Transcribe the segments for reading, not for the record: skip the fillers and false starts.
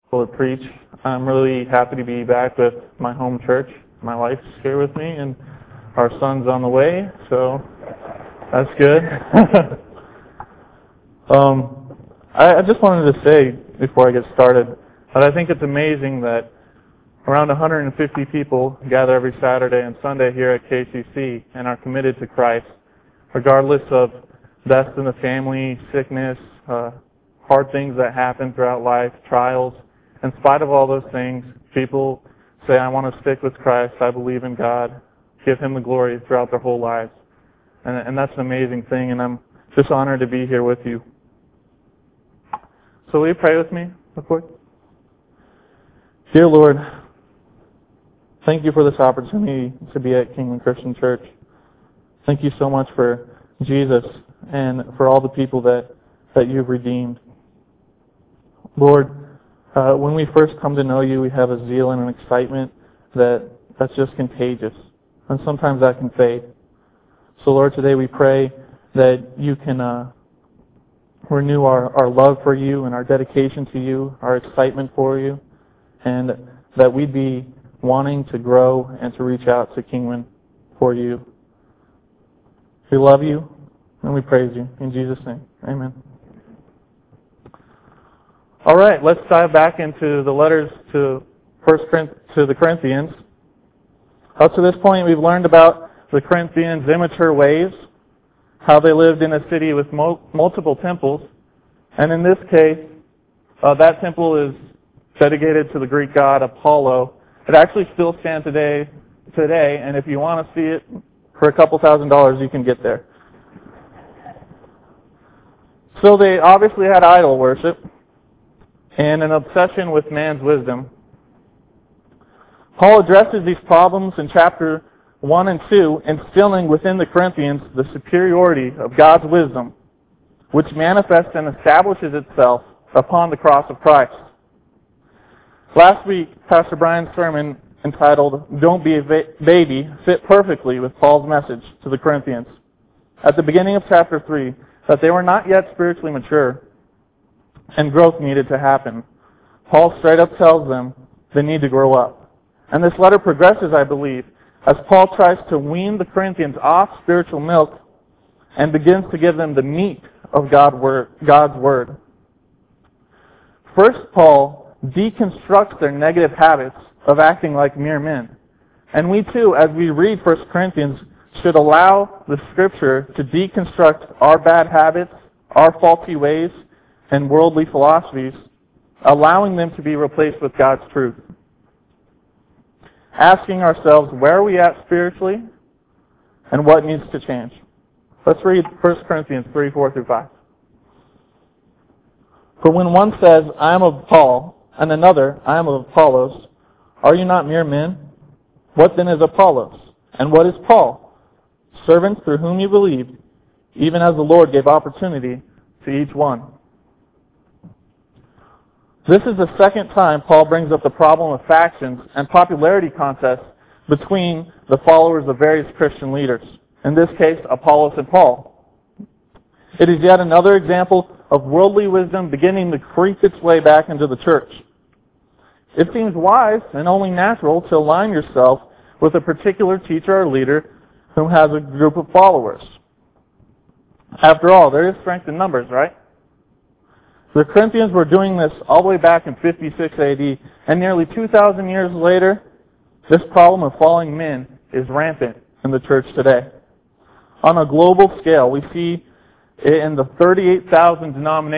to preach. I'm really happy to be back with my home church. My wife's here with me, and our son's on the way, so that's good. I just wanted to say, before I get started, that I think it's amazing that around 150 people gather every Saturday and Sunday here at KCC and are committed to Christ, regardless of deaths in the family, sickness, hard things that happen throughout life, trials. In spite of all those things, people say, I want to stick with Christ, I believe in God, give Him the glory throughout their whole lives. And that's an amazing thing, and I'm just honored to be here with you. So will you pray with me real quick? Dear Lord, thank you for this opportunity to be at Kingman Christian Church. Thank you so much for Jesus and for all the people that you've redeemed. Lord, when we first come to know you, we have a zeal and an excitement that's just contagious. And sometimes that can fade. So Lord, today we pray that you can renew our love for you and our dedication to you, our excitement for you, and that we'd be wanting to grow and to reach out to Kingman for you. We love you and we praise you. In Jesus' name, amen. All right, let's dive back into the letters to the Corinthians. Up to this point, we've learned about the Corinthians' immature ways, how they lived in a city with multiple temples, and in this case, that temple is dedicated to the Greek god Apollo. It actually still stands today, and if you want to see it for a couple $1,000s, you can get there. So they obviously had idol worship and an obsession with man's wisdom. Paul addresses these problems in chapter 1 and 2, instilling within the Corinthians the superiority of God's wisdom, which manifests and establishes itself upon the cross of Christ. Last week, Pastor Brian's sermon entitled, Don't Be a Baby, fit perfectly with Paul's message to the Corinthians. At the beginning of chapter 3, that they were not yet spiritually mature, and growth needed to happen. Paul straight up tells them they need to grow up. And this letter progresses, I believe, as Paul tries to wean the Corinthians off spiritual milk and begins to give them the meat of God's Word. First, Paul deconstructs their negative habits of acting like mere men. And we too, as we read 1 Corinthians, should allow the Scripture to deconstruct our bad habits, our faulty ways, and worldly philosophies, allowing them to be replaced with God's truth. Asking ourselves, where are we at spiritually, and what needs to change? Let's read 1 Corinthians 3, 4 through 5. For when one says, I am of Paul, and another, I am of Apollos, are you not mere men? What then is Apollos? And what is Paul? Servants through whom you believed, even as the Lord gave opportunity to each one. This is the second time Paul brings up the problem of factions and popularity contests between the followers of various Christian leaders. In this case, Apollos and Paul. It is yet another example of worldly wisdom beginning to creep its way back into the church. It seems wise and only natural to align yourself with a particular teacher or leader who has a group of followers. After all, there is strength in numbers, right? The Corinthians were doing this all the way back in 56 AD, and nearly 2,000 years later, this problem of following men is rampant in the church today. On a global scale, we see it in the 38,000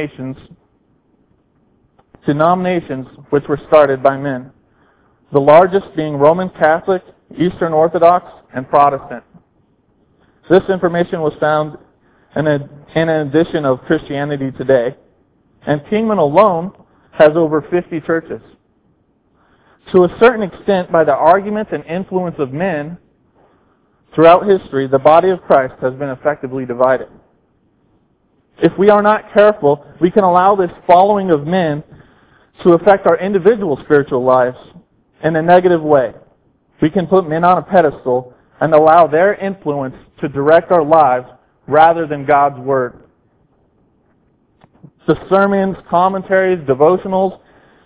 denominations which were started by men, the largest being Roman Catholic, Eastern Orthodox, and Protestant. This information was found in an edition of Christianity Today, and Kingman alone has over 50 churches. To a certain extent, by the arguments and influence of men, throughout history, the body of Christ has been effectively divided. If we are not careful, we can allow this following of men to affect our individual spiritual lives in a negative way. We can put men on a pedestal and allow their influence to direct our lives rather than God's Word. The sermons, commentaries, devotionals,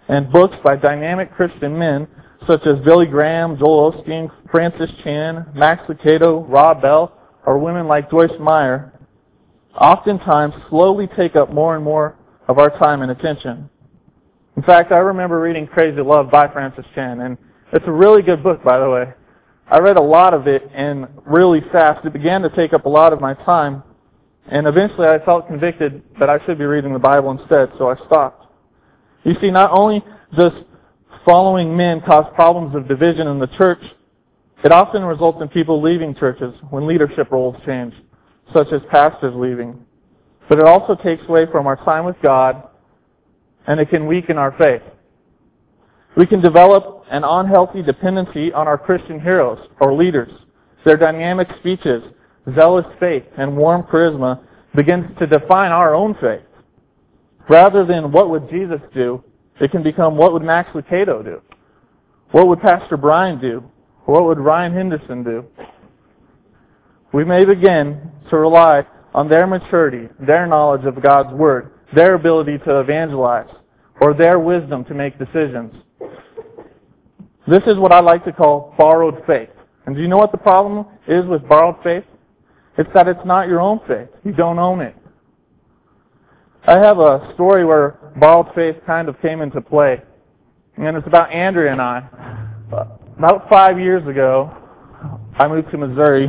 and books by dynamic Christian men such as Billy Graham, Joel Osteen, Francis Chan, Max Lucado, Rob Bell, or women like Joyce Meyer, oftentimes slowly take up more and more of our time and attention. In fact, I remember reading Crazy Love by Francis Chan, and it's a really good book, by the way. I read a lot of it, and really fast. It began to take up a lot of my time, and eventually I felt convicted that I should be reading the Bible instead, so I stopped. You see, not only does following men cause problems of division in the church, it often results in people leaving churches when leadership roles change, such as pastors leaving. But it also takes away from our time with God, and it can weaken our faith. We can develop an unhealthy dependency on our Christian heroes or leaders. Their dynamic speeches, zealous faith, and warm charisma begins to define our own faith. Rather than what would Jesus do, it can become what would Max Lucado do? What would Pastor Brian do? What would Ryan Henderson do? We may begin to rely on their maturity, their knowledge of God's Word, their ability to evangelize, or their wisdom to make decisions. This is what I like to call borrowed faith. And do you know what the problem is with borrowed faith? It's that it's not your own faith. You don't own it. I have a story where borrowed faith kind of came into play. And it's about Andrea and I. About 5 years ago, I moved to Missouri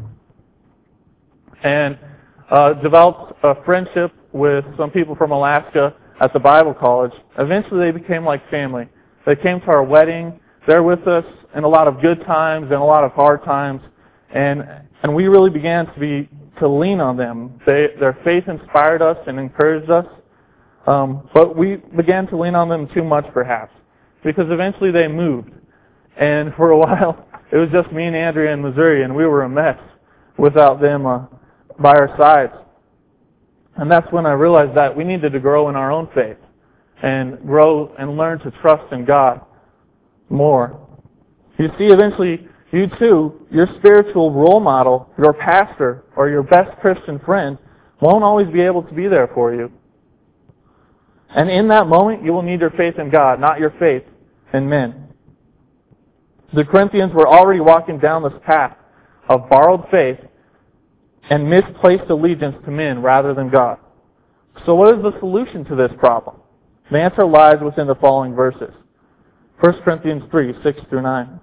and developed a friendship with some people from Alaska at the Bible college. Eventually they became like family. They came to our wedding. They're with us in a lot of good times and a lot of hard times. And we really began to lean on them. Their faith inspired us and encouraged us. But we began to lean on them too much perhaps, because eventually they moved. And for a while, it was just me and Andrea in Missouri, and we were a mess without them by our sides. And that's when I realized that we needed to grow in our own faith and grow and learn to trust in God more. You see, eventually, you too, your spiritual role model, your pastor, or your best Christian friend won't always be able to be there for you. And in that moment, you will need your faith in God, not your faith in men. The Corinthians were already walking down this path of borrowed faith and misplaced allegiance to men rather than God. So what is the solution to this problem? The answer lies within the following verses. 1 Corinthians 3, 6 through 9.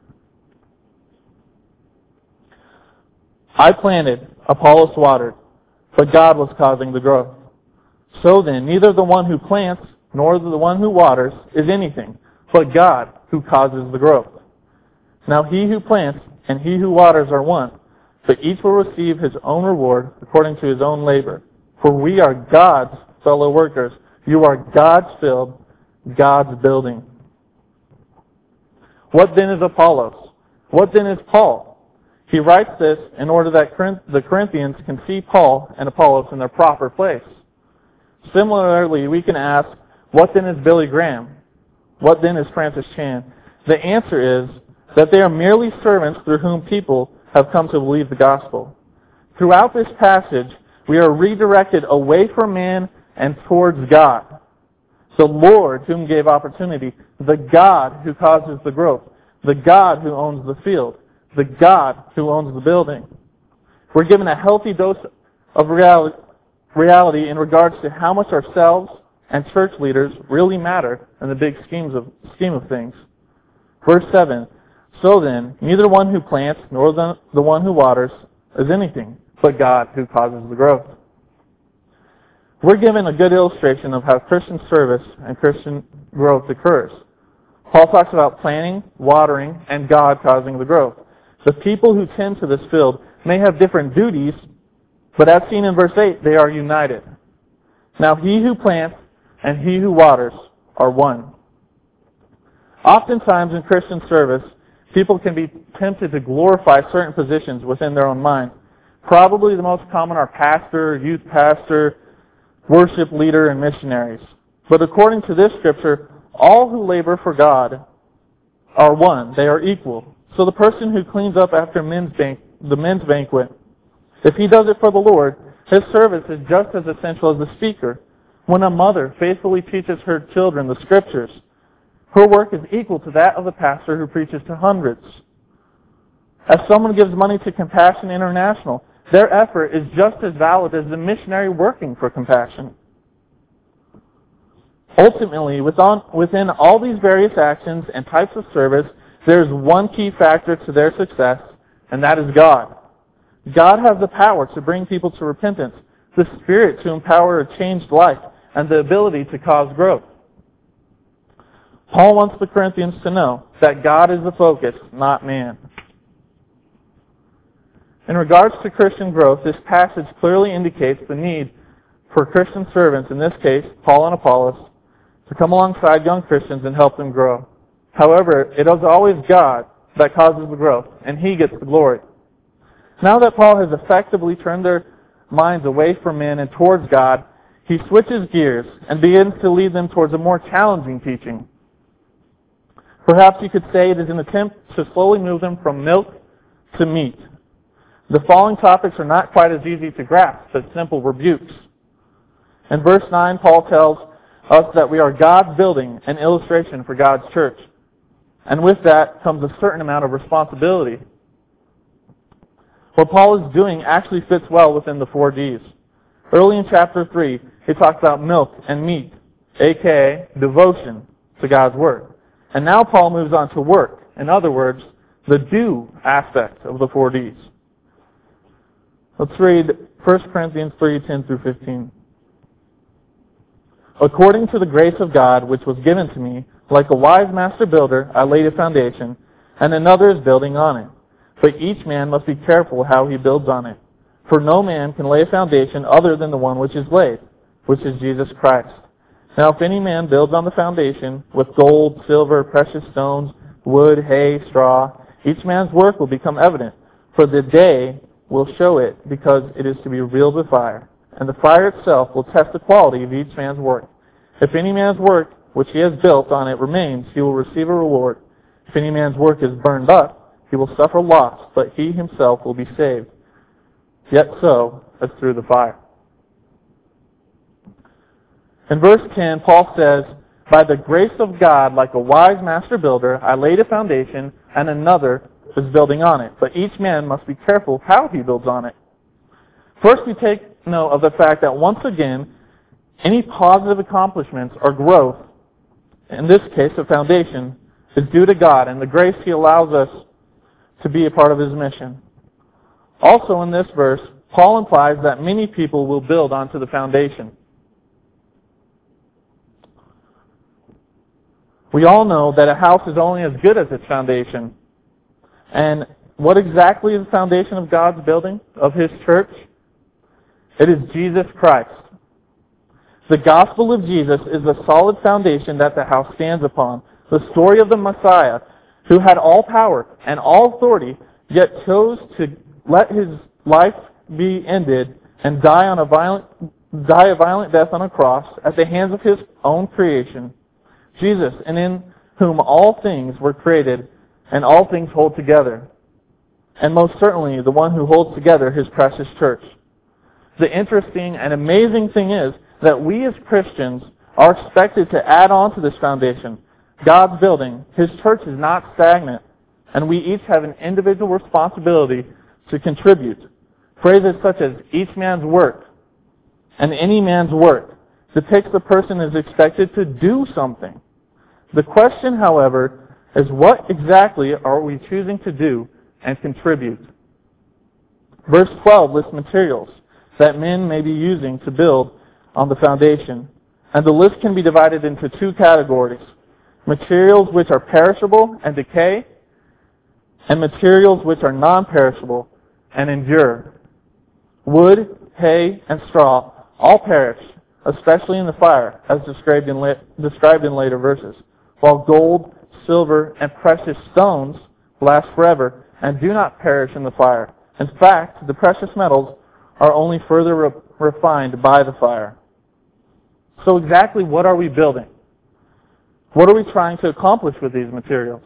I planted, Apollos watered, but God was causing the growth. So then, neither the one who plants nor the one who waters is anything, but God who causes the growth. Now he who plants and he who waters are one, but each will receive his own reward according to his own labor. For we are God's fellow workers. You are God's field, God's building. What then is Apollos? What then is Paul? He writes this in order that the Corinthians can see Paul and Apollos in their proper place. Similarly, we can ask, what then is Billy Graham? What then is Francis Chan? The answer is that they are merely servants through whom people have come to believe the gospel. Throughout this passage, we are redirected away from man and towards God. The Lord whom gave opportunity, the God who causes the growth, the God who owns the field, the God who owns the building. We're given a healthy dose of reality in regards to how much ourselves and church leaders really matter in the big scheme of things. Verse 7, so then, neither one who plants nor the one who waters is anything, but God who causes the growth. We're given a good illustration of how Christian service and Christian growth occurs. Paul talks about planting, watering, and God causing the growth. The people who tend to this field may have different duties, but as seen in verse 8, they are united. Now he who plants and he who waters are one. Oftentimes in Christian service, people can be tempted to glorify certain positions within their own mind. Probably the most common are pastor, youth pastor, worship leader, and missionaries. But according to this scripture, all who labor for God are one. They are equal. So the person who cleans up after the men's banquet, if he does it for the Lord, his service is just as essential as the speaker. When a mother faithfully teaches her children the scriptures, Her work is equal to that of the pastor who preaches to hundreds. As someone gives money to Compassion International, their effort is just as valid as the missionary working for Compassion. Ultimately, within all these various actions and types of service, there is one key factor to their success, and that is God. God has the power to bring people to repentance, the Spirit to empower a changed life, and the ability to cause growth. Paul wants the Corinthians to know that God is the focus, not man. In regards to Christian growth, this passage clearly indicates the need for Christian servants, in this case, Paul and Apollos, to come alongside young Christians and help them grow. However, it is always God that causes the growth, and He gets the glory. Now that Paul has effectively turned their minds away from men and towards God, he switches gears and begins to lead them towards a more challenging teaching. Perhaps you could say it is an attempt to slowly move them from milk to meat. The following topics are not quite as easy to grasp as simple rebukes. In verse 9, Paul tells us that we are God's building, an illustration for God's church. And with that comes a certain amount of responsibility. What Paul is doing actually fits well within the 4 Ds. Early in chapter 3, he talks about milk and meat, aka devotion to God's Word. And now Paul moves on to work. In other words, the do aspect of the 4 Ds. Let's read 1 Corinthians 3:10 through 15. According to the grace of God which was given to me, like a wise master builder, I laid a foundation, and another is building on it. But each man must be careful how he builds on it. For no man can lay a foundation other than the one which is laid, which is Jesus Christ. Now if any man builds on the foundation with gold, silver, precious stones, wood, hay, straw, each man's work will become evident, for the day will show it, because it is to be revealed with fire. And the fire itself will test the quality of each man's work. If any man's work which he has built on it remains, he will receive a reward. If any man's work is burned up, he will suffer loss, but he himself will be saved, yet so as through the fire. In verse 10, Paul says, by the grace of God, like a wise master builder, I laid a foundation, and another is building on it. But each man must be careful how he builds on it. First, we take note of the fact that once again, any positive accomplishments or growth, in this case a foundation, is due to God and the grace He allows us to be a part of His mission. Also in this verse, Paul implies that many people will build onto the foundation. We all know that a house is only as good as its foundation. And what exactly is the foundation of God's building, of His church? It is Jesus Christ. The gospel of Jesus is the solid foundation that the house stands upon. The story of the Messiah, who had all power and all authority, yet chose to let His life be ended and die a violent death on a cross at the hands of His own creation. Jesus, and in whom all things were created and all things hold together. And most certainly the one who holds together His precious church. The interesting and amazing thing is that we as Christians are expected to add on to this foundation. God's building, His church, is not stagnant, and we each have an individual responsibility to contribute. Phrases such as each man's work and any man's work depicts the person is expected to do something. The question, however, is what exactly are we choosing to do and contribute? Verse 12 lists materials that men may be using to build on the foundation. And the list can be divided into 2 categories. Materials which are perishable and decay, and materials which are non-perishable and endure. Wood, hay, and straw all perish, especially in the fire, as described in later verses, while gold, silver, and precious stones last forever and do not perish in the fire. In fact, the precious metals are only further refined by the fire. So exactly what are we building? What are we trying to accomplish with these materials?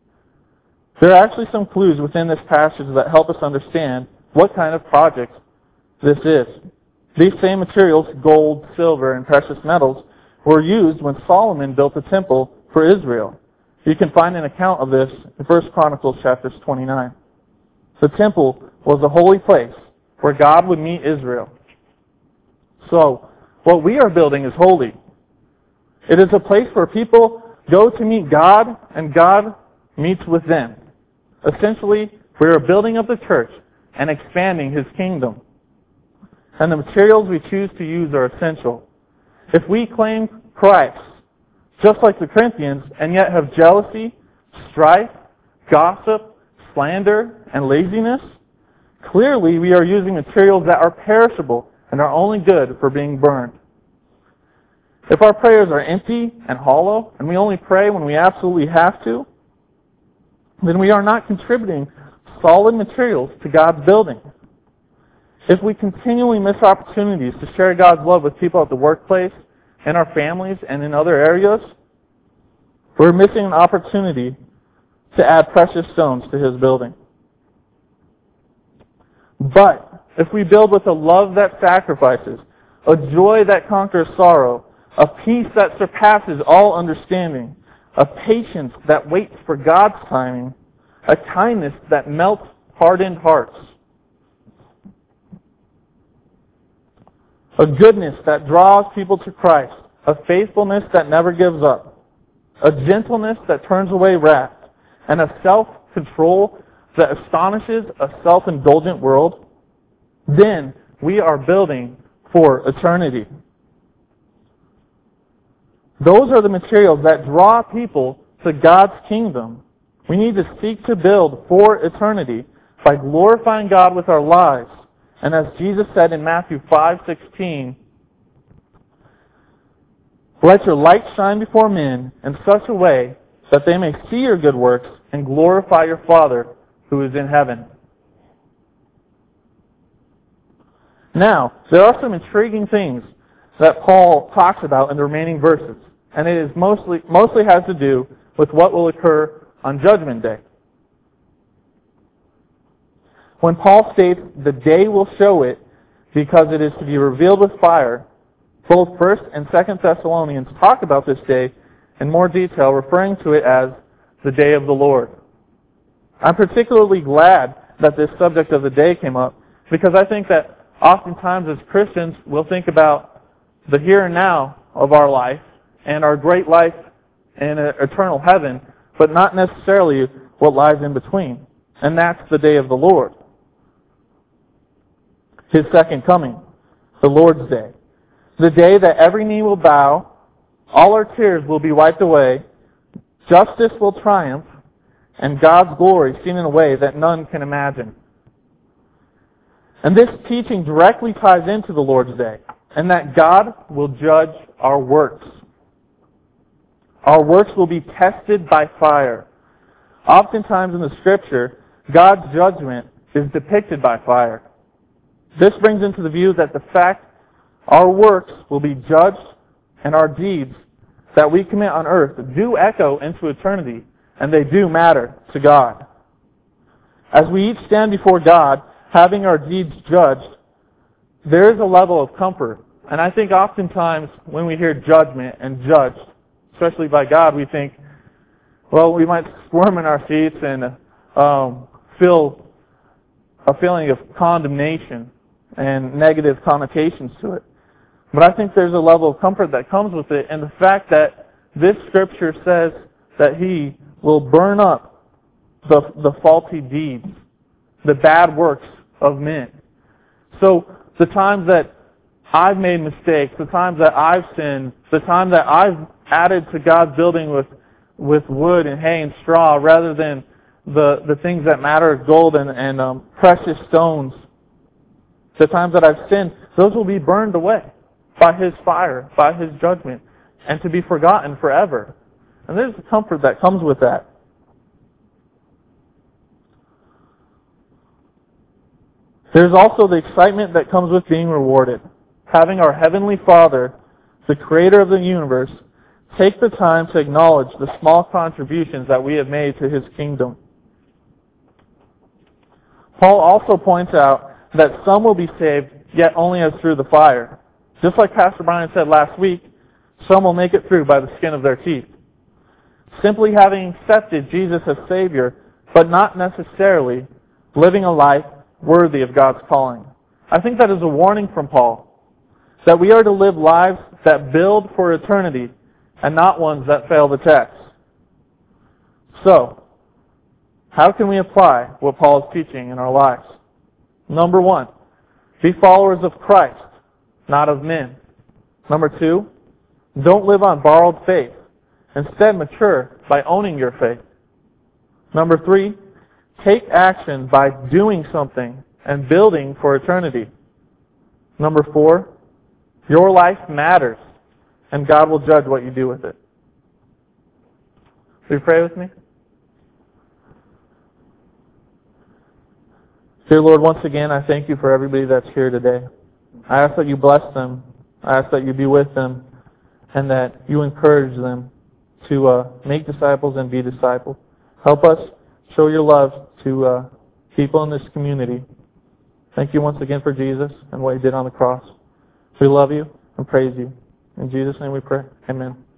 There are actually some clues within this passage that help us understand what kind of project this is. These same materials, gold, silver, and precious metals, were used when Solomon built the temple for Israel. You can find an account of this in 1 Chronicles chapters 29. The temple was a holy place where God would meet Israel. So, what we are building is holy. It is a place where people go to meet God, and God meets with them. Essentially, we are building up the church and expanding His kingdom. And the materials we choose to use are essential. If we claim Christ, just like the Corinthians, and yet have jealousy, strife, gossip, slander, and laziness, clearly we are using materials that are perishable and are only good for being burned. If our prayers are empty and hollow, and we only pray when we absolutely have to, then we are not contributing solid materials to God's building. If we continually miss opportunities to share God's love with people at the workplace, in our families, and in other areas, we're missing an opportunity to add precious stones to His building. But if we build with a love that sacrifices, a joy that conquers sorrow, a peace that surpasses all understanding, a patience that waits for God's timing, a kindness that melts hardened hearts, a goodness that draws people to Christ, a faithfulness that never gives up, a gentleness that turns away wrath, and a self-control that astonishes a self-indulgent world, then we are building for eternity. Those are the materials that draw people to God's kingdom. We need to seek to build for eternity by glorifying God with our lives. And as Jesus said in Matthew 5:16, "Let your light shine before men in such a way that they may see your good works and glorify your Father who is in heaven." Now, there are some intriguing things that Paul talks about in the remaining verses, and it is mostly has to do with what will occur on Judgment Day. When Paul states the day will show it because it is to be revealed with fire, both 1st and 2nd Thessalonians talk about this day in more detail, referring to it as the day of the Lord. I'm particularly glad that this subject of the day came up, because I think that oftentimes as Christians we'll think about the here and now of our life and our great life in eternal heaven, but not necessarily what lies in between. And that's the day of the Lord. His second coming, the Lord's Day. The day that every knee will bow, all our tears will be wiped away, justice will triumph, and God's glory seen in a way that none can imagine. And this teaching directly ties into the Lord's Day, and that God will judge our works. Our works will be tested by fire. Oftentimes in the Scripture, God's judgment is depicted by fire. This brings into the view that the fact our works will be judged and our deeds that we commit on earth do echo into eternity, and they do matter to God. As we each stand before God, having our deeds judged, there is a level of comfort. And I think oftentimes when we hear judgment and judged, especially by God, we think, well, we might squirm in our seats and feel a feeling of condemnation and negative connotations to it. But I think there's a level of comfort that comes with it, and the fact that this Scripture says that He will burn up the faulty deeds, the bad works of men. So the times that I've made mistakes, the times that I've sinned, the time that I've added to God's building with wood and hay and straw rather than the things that matter, gold and precious stones, the times that I've sinned, those will be burned away by His fire, by His judgment, and to be forgotten forever. And there's the comfort that comes with that. There's also the excitement that comes with being rewarded. Having our Heavenly Father, the Creator of the universe, take the time to acknowledge the small contributions that we have made to His kingdom. Paul also points out that some will be saved, yet only as through the fire. Just like Pastor Brian said last week, some will make it through by the skin of their teeth. simply having accepted Jesus as Savior, but not necessarily living a life worthy of God's calling. I think that is a warning from Paul, that we are to live lives that build for eternity and not ones that fail the test. So, how can we apply what Paul is teaching in our lives? Number 1, be followers of Christ, not of men. Number 2, don't live on borrowed faith. Instead, mature by owning your faith. Number 3, take action by doing something and building for eternity. Number 4, your life matters, and God will judge what you do with it. Will you pray with me? Dear Lord, once again, I thank you for everybody that's here today. I ask that you bless them. I ask that you be with them, and that you encourage them to make disciples and be discipled. Help us show your love to people in this community. Thank you once again for Jesus and what he did on the cross. We love you and praise you. In Jesus' name we pray. Amen.